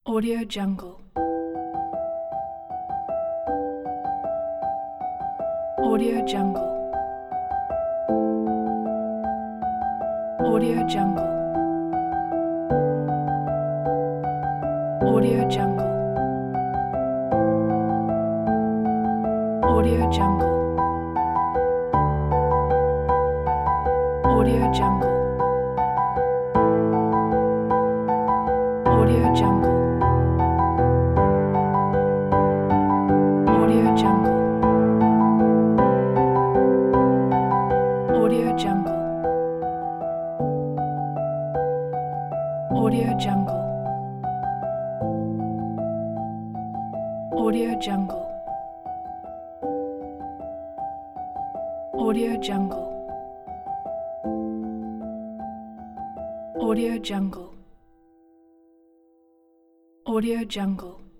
Audio Jungle. Audio Jungle. Audio Jungle. Audio Jungle. Audio Jungle. Audio Jungle. Audio Jungle. Audio Jungle. Audio Jungle. Audio Jungle. Audio Jungle. Audio Jungle. Audio Jungle. Audio Jungle.